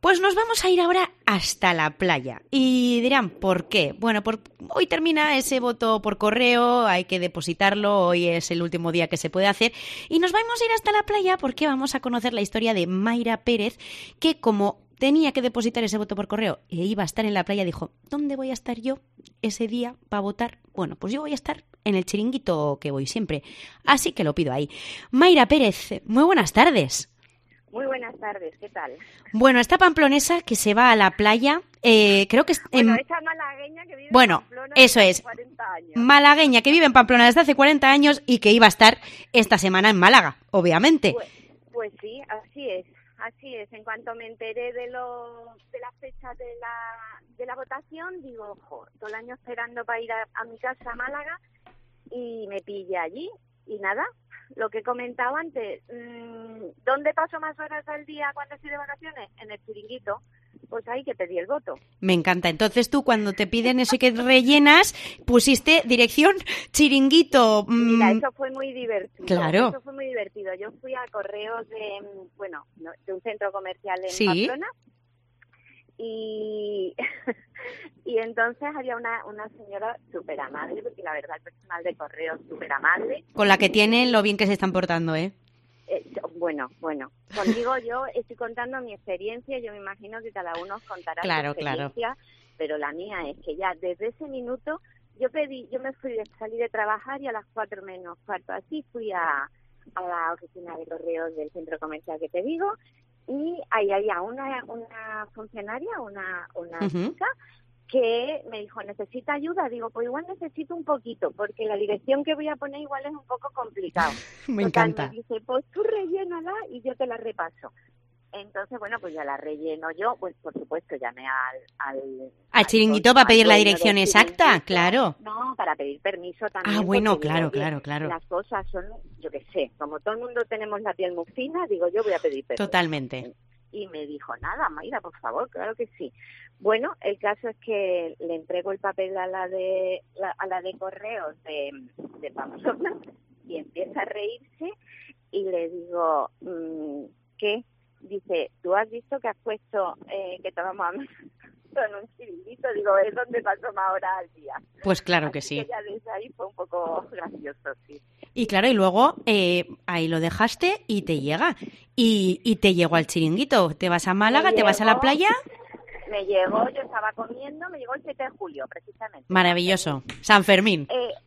Pues nos vamos a ir ahora hasta la playa. Y dirán, ¿por qué? Bueno, hoy termina ese voto por correo, hay que depositarlo, hoy es el último día que se puede hacer. Y nos vamos a ir hasta la playa porque vamos a conocer la historia de Mayra Pérez, que como tenía que depositar ese voto por correo e iba a estar en la playa, dijo, ¿dónde voy a estar yo ese día para votar? Bueno, pues yo voy a estar en el chiringuito que voy siempre. Así que lo pido ahí. Mayra Pérez, muy buenas tardes. Muy buenas tardes, ¿qué tal? Bueno, esta pamplonesa que se va a la playa, creo que... esa malagueña que vive en Pamplona eso desde hace 40 años. Malagueña que vive en Pamplona desde hace 40 años y que iba a estar esta semana en Málaga, obviamente. Pues sí, así es. Así es, en cuanto me enteré de la fecha de la votación, digo, ojo, todo el año esperando para ir a mi casa a Málaga y me pilla allí y nada, lo que he comentado antes, ¿dónde paso más horas al día cuando estoy de vacaciones? En el chiringuito, pues ahí que pedí el voto. Me encanta, entonces tú cuando te piden eso y que rellenas, pusiste dirección chiringuito. Mira, eso fue muy divertido. Claro. Eso fue muy divertido. Yo fui a correos de un centro comercial en ¿Sí? Pamplona y entonces había una señora súper amable, porque la verdad el personal de correos súper amable. Con la que tienen lo bien que se están portando, ¿eh? Bueno, contigo yo estoy contando mi experiencia, yo me imagino que cada uno os contará su experiencia, pero la mía es que ya desde ese minuto yo me salí de trabajar y a las 4 menos cuarto así fui a la oficina de correos del centro comercial que te digo, y ahí había una funcionaria, una chica, que me dijo, ¿necesita ayuda? Digo, pues igual necesito un poquito, porque la dirección que voy a poner igual es un poco complicado. Me encanta. Me dice, pues tú rellénala y yo te la repaso. Entonces, bueno, pues ya la relleno yo, pues por supuesto llamé al chiringuito para pedir la dirección exacta, claro. No, para pedir permiso también. Ah, bueno, claro. Las cosas son, yo qué sé, como todo el mundo tenemos la piel muy fina, digo, yo voy a pedir permiso. Totalmente. Y me dijo, nada, Mayra, por favor, claro que sí. Bueno, el caso es que le entrego el papel a la de correos de Pamplona y empieza a reírse y le digo, ¿qué? Dice, ¿tú has visto que has puesto que tomamos en un chiringuito? Digo, es donde paso más horas al día. Pues claro Así que sí. Que ya desde ahí fue un poco gracioso, sí. Y claro, y luego ahí lo dejaste y te llega. Y te llegó al chiringuito. ¿Te vas a Málaga? ¿Te vas a la playa? Me llegó, yo estaba comiendo, me llegó el 7 de julio, precisamente. Maravilloso. San Fermín.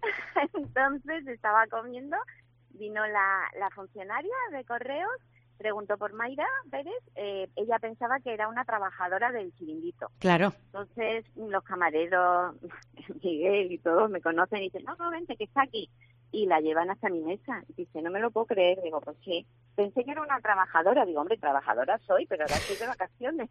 Entonces estaba comiendo, vino la funcionaria de correos, preguntó por Mayra Pérez, ella pensaba que era una trabajadora del chiringuito. Claro. Entonces los camareros, Miguel y todos me conocen y dicen, no, vente, que está aquí. Y la llevan hasta mi mesa. Y dice, no me lo puedo creer. Digo, pues sí. Pensé que era una trabajadora. Digo, hombre, trabajadora soy, pero ahora estoy de vacaciones.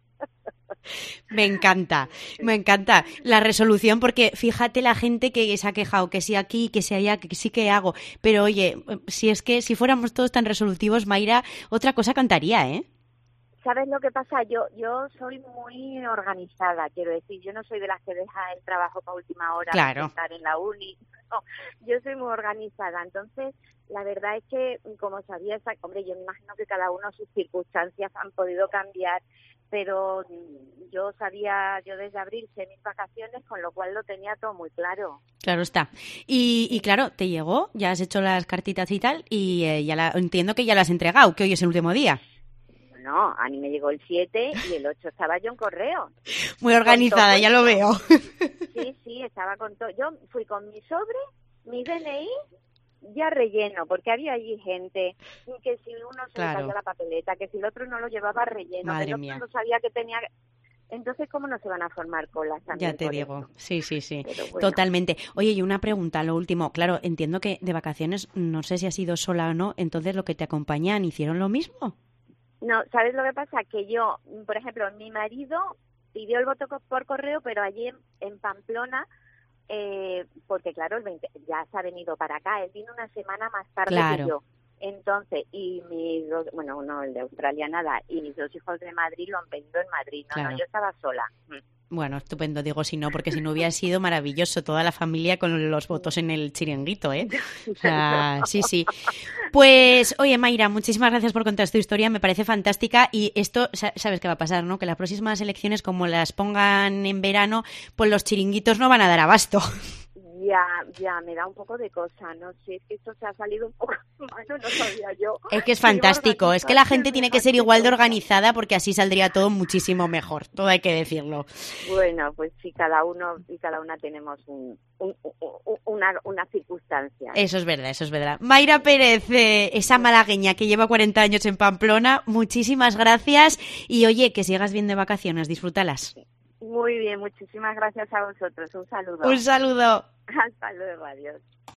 Me encanta la resolución, porque fíjate la gente que se ha quejado, que sí aquí, que sí allá, que sí que hago. Pero oye, si fuéramos todos tan resolutivos, Mayra, otra cosa cantaría, ¿eh? ¿Sabes lo que pasa? Yo soy muy organizada, quiero decir, yo no soy de las que deja el trabajo para última hora para estar en la uni. No, yo soy muy organizada, entonces la verdad es que, como sabía, hombre, yo me imagino que cada uno sus circunstancias han podido cambiar, pero yo desde abril sé mis vacaciones, con lo cual lo tenía todo muy claro. Claro está. Y claro, te llegó, ya has hecho las cartitas y tal, y entiendo que ya las has entregado, que hoy es el último día. No, a mí me llegó el 7 y el 8 estaba yo en correo. Muy organizada, ya lo veo. Sí, estaba con todo. Yo fui con mi sobre, mi DNI, ya relleno, porque había allí gente que si uno se le cayó la papeleta, que si el otro no lo llevaba relleno, que el otro no sabía que tenía... Entonces, ¿cómo no se van a formar colas también? Ya te digo, sí, bueno. Totalmente. Oye, y una pregunta, lo último. Claro, entiendo que de vacaciones, no sé si has ido sola o no, entonces lo que te acompañan, ¿hicieron lo mismo? No, ¿sabes lo que pasa? Que yo, por ejemplo, mi marido pidió el voto por correo, pero allí en Pamplona, porque claro, ya se ha venido para acá, él vino una semana más tarde que yo. Entonces, y mis dos, bueno, uno el de Australia nada, y mis 2 hijos de Madrid lo han pedido en Madrid. No, claro. yo estaba sola. Bueno, estupendo, digo si no, porque si no hubiera sido maravilloso toda la familia con los votos en el chiringuito, ¿eh? O sea, sí, sí. Pues, oye, Mayra, muchísimas gracias por contar tu historia, me parece fantástica y esto, sabes qué va a pasar, ¿no? Que las próximas elecciones, como las pongan en verano, pues los chiringuitos no van a dar abasto. Ya, me da un poco de cosa, no sé, es que esto se ha salido un poco malo, no sabía yo. Es que es fantástico, es que la gente tiene que ser igual de organizada porque así saldría todo muchísimo mejor, todo hay que decirlo. Bueno, pues sí, cada uno y cada una tenemos una circunstancia. Eso es verdad, eso es verdad. Mayra Pérez, esa malagueña que lleva 40 años en Pamplona, muchísimas gracias y oye, que sigas bien de vacaciones, disfrútalas. Muy bien, muchísimas gracias a vosotros. Un saludo. Un saludo. Hasta luego, adiós.